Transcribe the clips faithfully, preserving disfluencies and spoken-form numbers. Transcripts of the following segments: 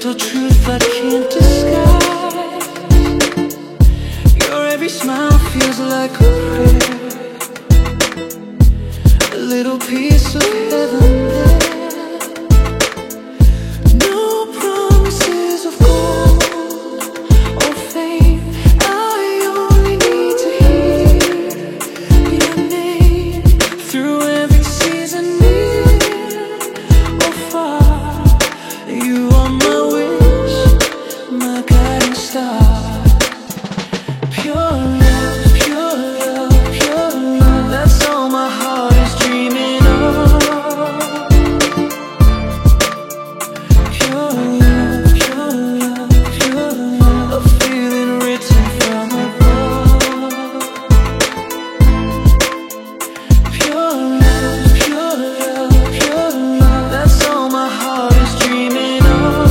gentle truth I can't disguise. Your every smile feels like a prayer, a little piece of heaven there. No promises of gold or fame, I only need to hear your name. Through every season, near or far, you are my wish, my guiding star. Pure love, pure love, pure love, that's all my heart is dreaming of. Pure love, pure love, pure love, a feeling written from above. Pure love, pure love, pure love, that's all my heart is dreaming of.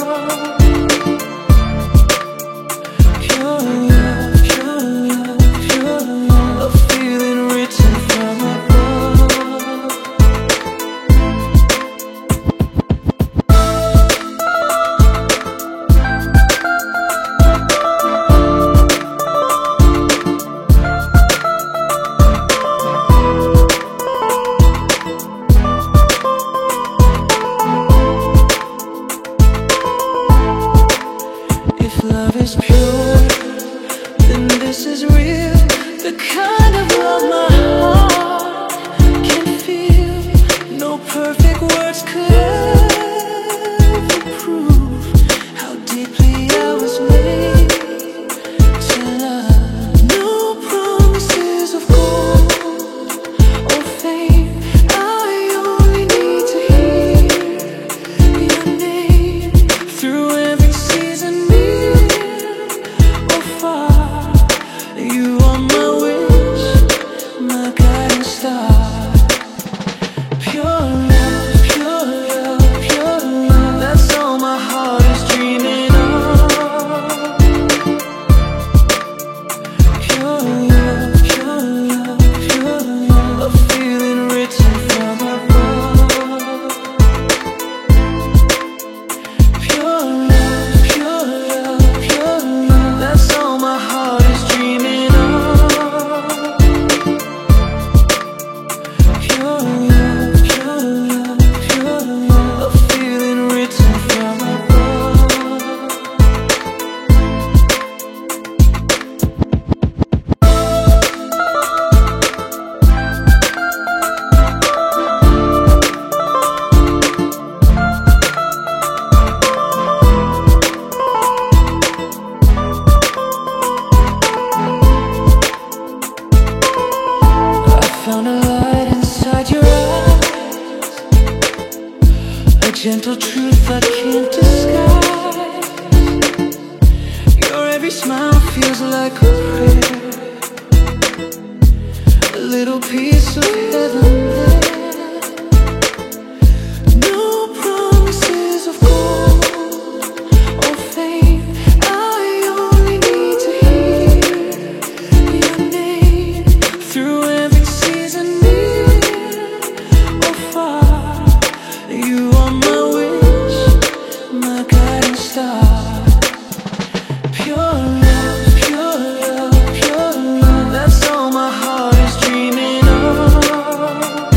Pure love, pure love, pure love, a feeling written from above. If love is pure, then this is real, the kind of love my heart can feel. No perfect words could ever prove how deeply I was made to love. No promises of gold or fame, I only need to hear your name. Through every season, near or far, you are my wish, my guiding star. Pure love, pure love, pure love, that's all my heart is dreaming of. Pure love, pure love, pure love, a feeling written from above. Pure love, pure love, pure love, that's all my heart is dreaming of. Pure love, pure love, pure love, a feeling written from above. I found a light inside your eyes, a gentle truth I can't disguise. Your every smile feels like a prayer, a little piece of heaven there. No promises of gold or fame, I only need to hear your name. Through every season, near or far, you are my wish, my guiding star. Pure love, pure love, pure love, that's all my heart is dreaming of.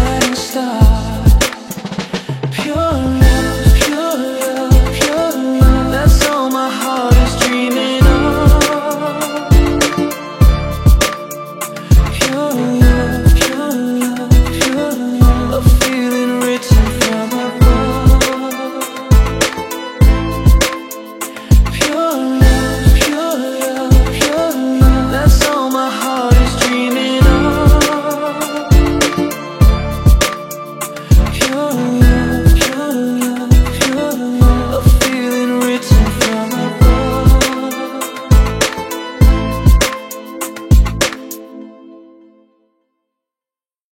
shining star.